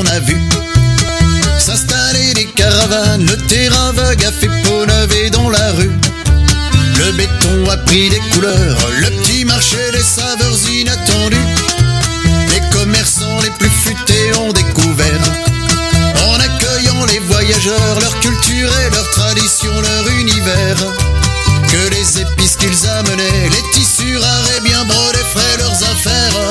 a vu s'installer des caravanes, le terrain vague a fait peau neuve et dans la rue le béton a pris des couleurs, le petit marché des saveurs inattendues. Les commerçants les plus futés ont découvert, en accueillant les voyageurs, leur culture et leur tradition, leur univers, que les épices qu'ils amenaient, les tissus rares et bien brodés feraient leurs affaires.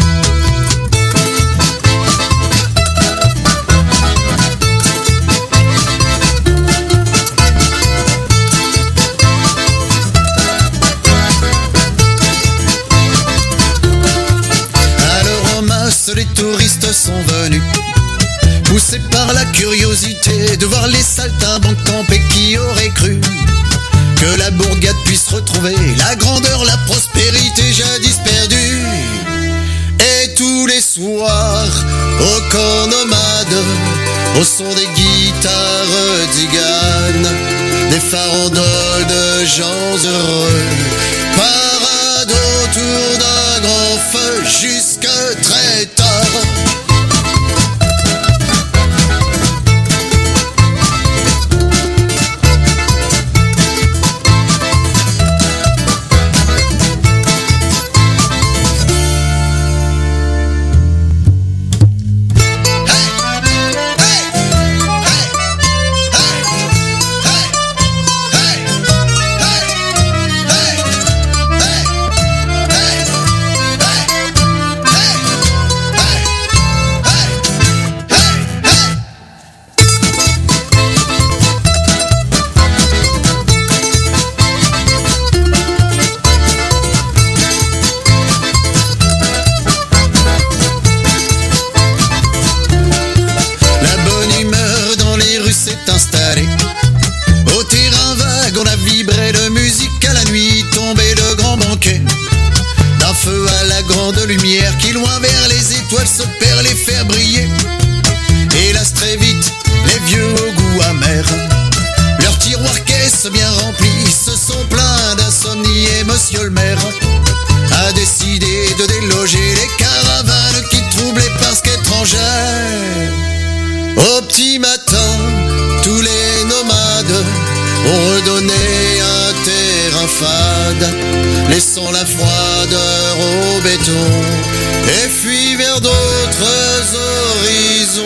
Les touristes sont venus, poussés par la curiosité de voir les saltimbanques camper. Qui aurait cru que la bourgade puisse retrouver la grandeur, la prospérité jadis perdue? Et tous les soirs, au camp nomade, au son des guitares tziganes, des farandoles de gens heureux, parade autour d'un grand feu jusque très tard. Au terrain vague, on a vibré de musique à la nuit tombée, de grands banquets, d'un feu à la grande lumière qui loin vers les étoiles se perd, les faire briller. Hélas très vite, les vieux au goût amer, leurs tiroirs caisses bien remplis se sont pleins d'insomnie, et monsieur le maire a décidé de déloger les caravanes qui troublaient parce qu'étrangères. Au petit matin, tous les nomades ont redonné un terrain fade, laissant la froideur au béton et fui vers d'autres horizons.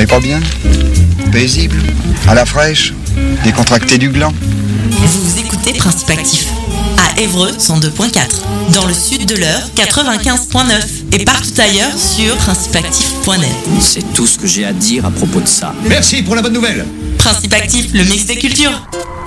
est pas bien? Paisible, à la fraîche, décontracté du gland. Vous écoutez Principe Actif à Évreux 102.4, dans le sud de l'Eure 95.9 et partout ailleurs sur principeactif.net. C'est tout ce que j'ai à dire à propos de ça. Merci pour la bonne nouvelle. Principe Actif, le mix des cultures.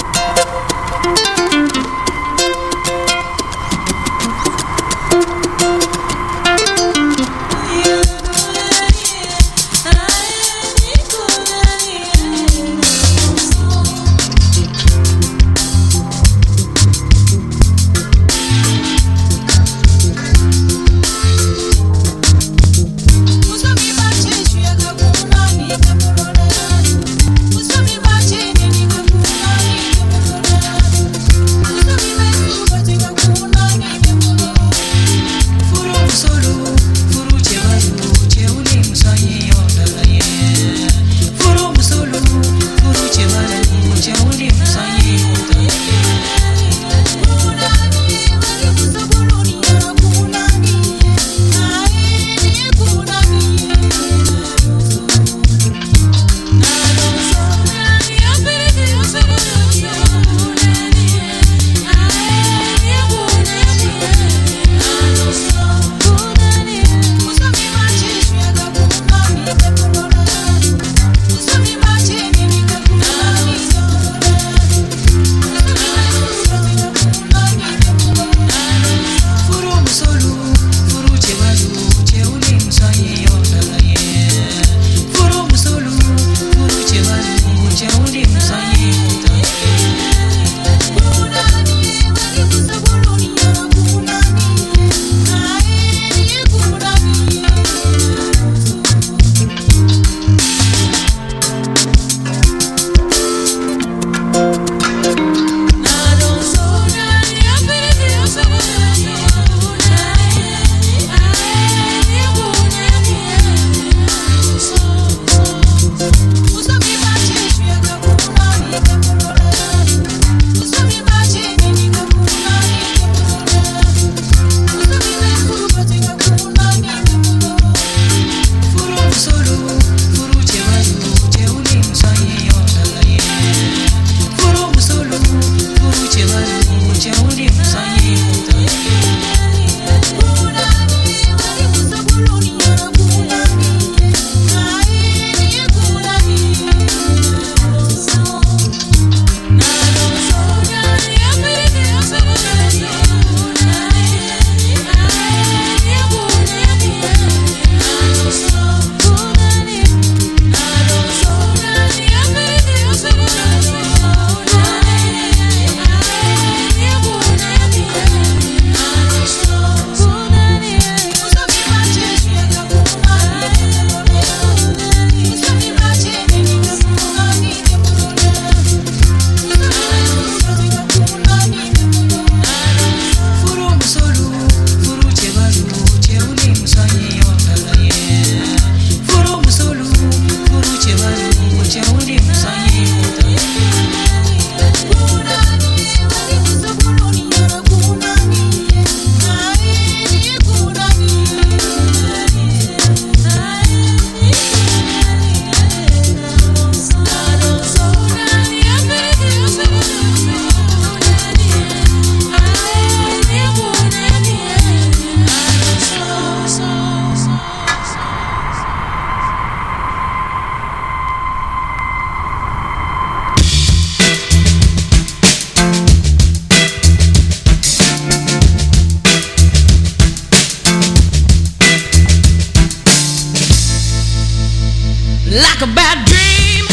Like a bad dream.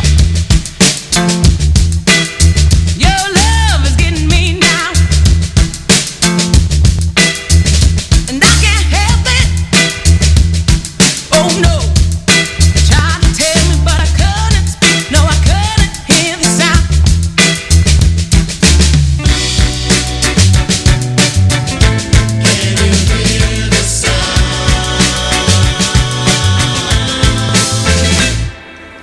Your love is getting me now, and I can't help it. Oh no, tried to tell me, but I couldn't speak. No, I couldn't hear the sound. Can you hear the sound?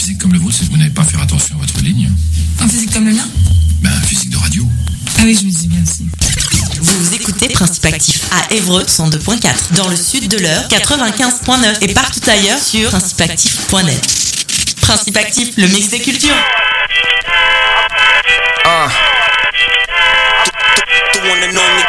physique comme le vôtre, c'est que vous n'avez pas à faire attention à votre ligne. Un physique comme le mien? Ben, un physique de radio. Ah oui, je me dis bien aussi. Vous écoutez Principe Actif à Évreux 102.4, dans le sud de l'Eure 95.9 et partout ailleurs sur principeactif.net. Principe Actif, le mix des cultures. The one and only.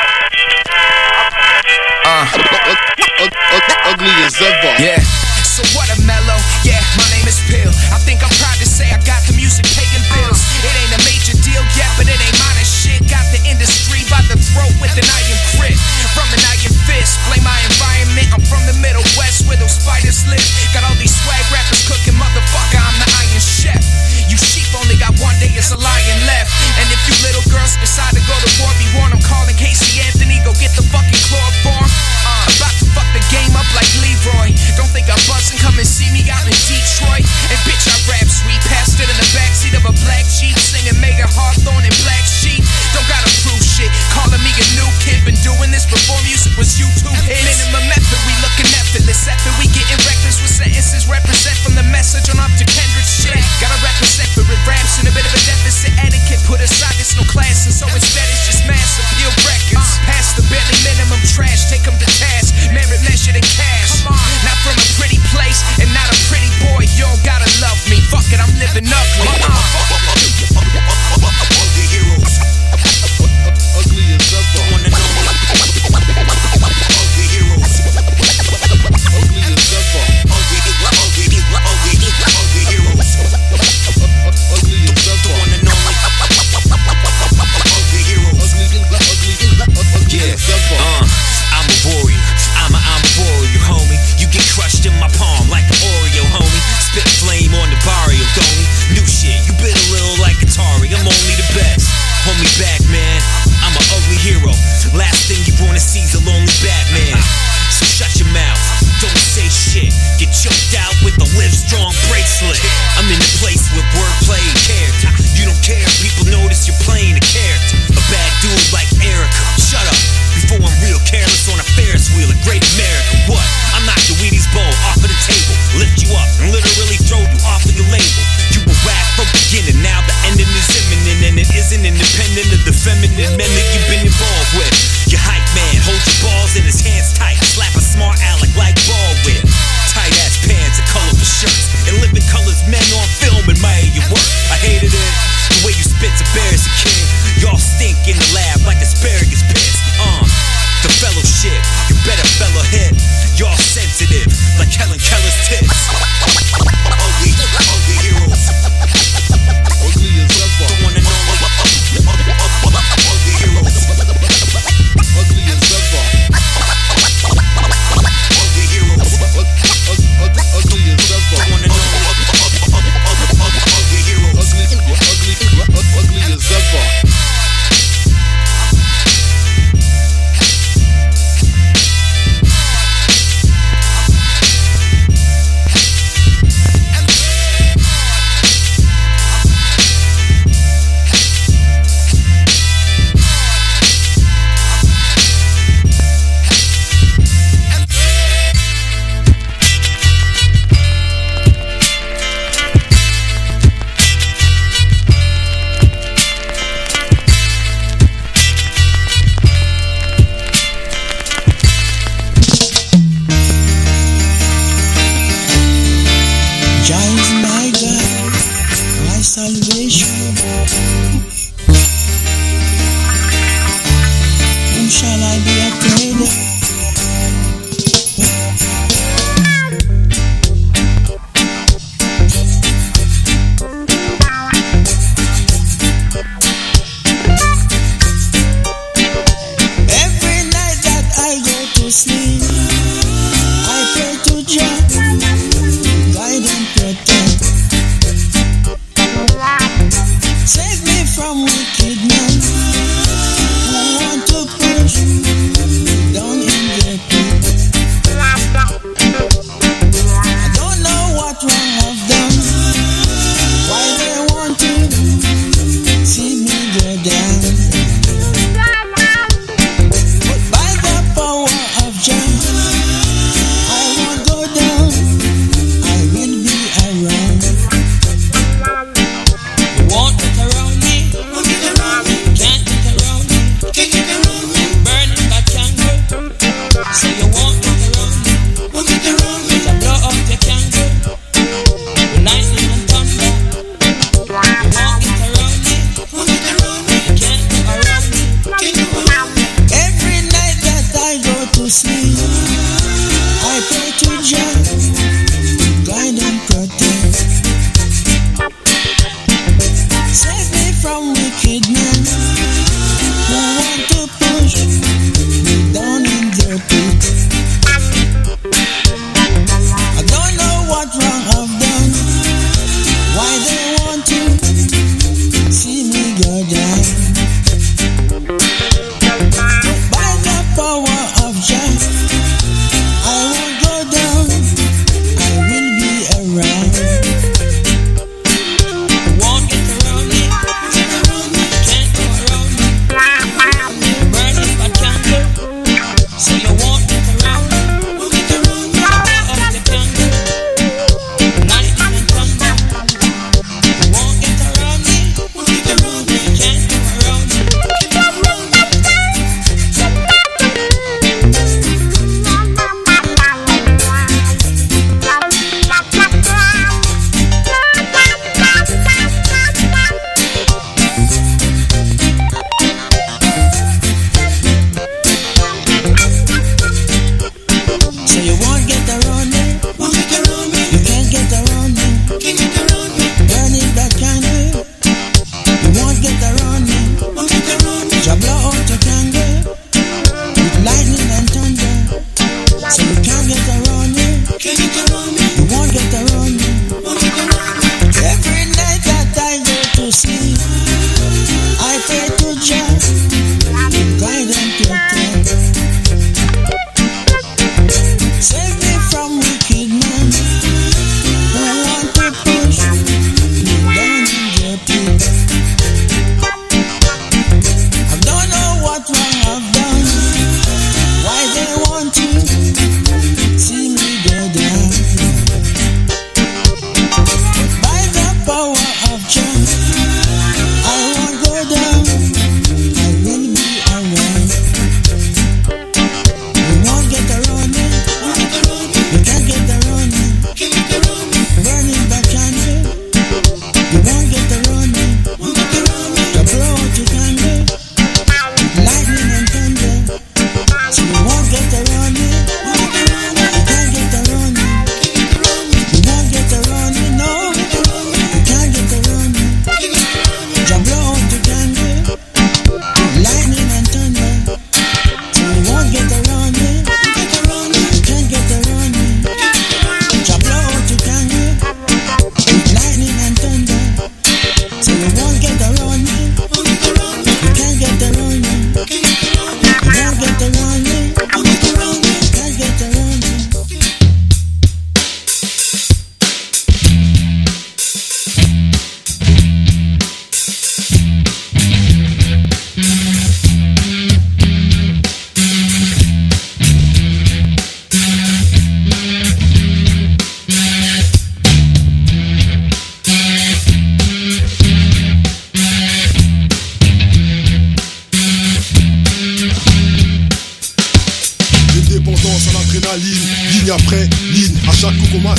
Ugly as ever. Yeah. So what a mellow. Yeah, my name is Pill. I think I'm proud to say I got the music paying bills. It ain't a major deal yet, but it ain't mine as shit. Got the industry by the throat with an iron grip. From an iron fist, blame my environment. I'm from the Middle West where those spiders live. Got all these swag rappers cooking, motherfucker, I'm the iron chef. You sheep only got one day, it's a lion left. And if you little girls decide to go to war, be warned, I'm calling Casey Anthony, go get the fucking chloroform. About to fuck the game up like Leroy. Don't think I'm buzzing, come and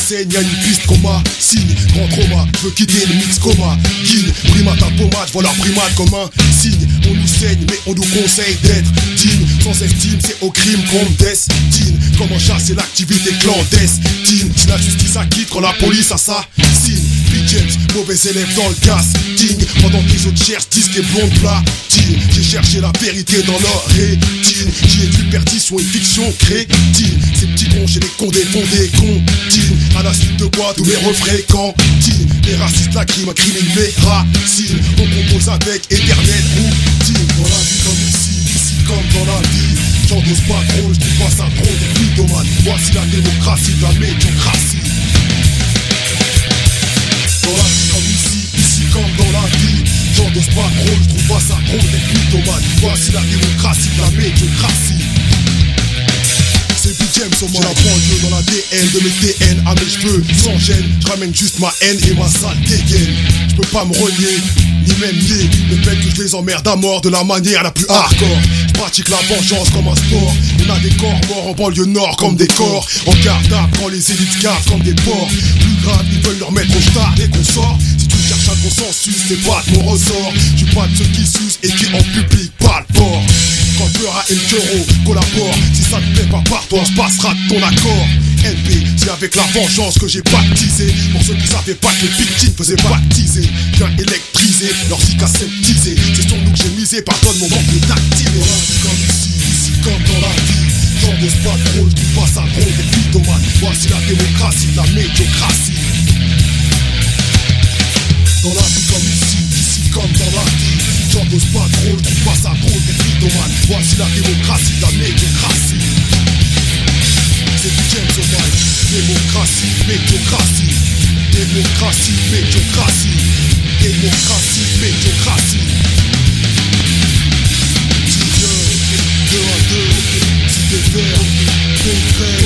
l'enseigne, y'a une piste coma. Signe, grand trauma, je veux quitter le mix coma. Guine, primate à pommade, voilà leur primate comme un signe. On nous saigne, mais on nous conseille d'être digne. Sans estime, c'est au crime qu'on destine. Comment chasser l'activité clandestine. Si la justice acquitte quand la police assassine. Big James, mauvais élève dans le casting. Pendant que les autres cherchent disques et blondes platine. J'ai cherché la vérité dans leur rétine. J'y ai vu perdition et fiction crétine. Ces petits cons chez les condés font des comptines. À la suite de quoi tous mes refrains cantines. Les racistes lacryment, criminent mes racines. On compose avec éternelle routine. Dans la vie comme ici comme dans la vie. J'endosse pas trop, je trouve pas ça trop des mythomanes. Voici la démocratie de la médiocratie. Dans la vie comme ici comme dans la vie. J'endosse pas trop, je trouve pas ça trop des mythomanes. Voici la démocratie de la médiocratie. C'est Big James au moins. J'ai la banlieue dans la DN de mes TN à mes cheveux. Sans gêne, je ramène juste ma haine et ma sale dégaine. Je peux pas me renier, ni même nier le fait que je les emmerde à mort de la manière la plus hardcore. Je pratique la vengeance comme un sport. On a des corps morts en banlieue nord comme des corps. En garde à quand les élites cavent comme des porcs. Plus grave, ils veulent leur mettre au star dès qu'on sort. Si tu cherches un consensus, c'est pas de mon ressort. Je suis pas de ceux qui sucent et qui en public parlent fort. Quand Peur et Kero collabore. Si ça te plaît pas par toi, je passera de ton accord. NP, c'est avec la vengeance que j'ai baptisé. Pour ceux qui savaient pas que les victimes faisaient baptiser. Viens électriser, leur zik aseptisé. C'est sur nous que j'ai misé, pardonne mon manque d'activer. Dans la vie comme ici comme dans la vie. J'endosse pas trop, je trouve pas ça drôle des mythomanes. Voici la démocratie de la médiocratie. Dans la vie comme ici comme dans la vie. J'endosse pas trop, je trouve pas ça drôle des mythomanes. Voici la démocratie de la médiocratie. C'est Big James au mic. Démocratie, médiocratie. Démocratie, médiocratie. Démocratie, médiocratie. Si Dieu, 2 à 2, si t'es vert, t'es vrai.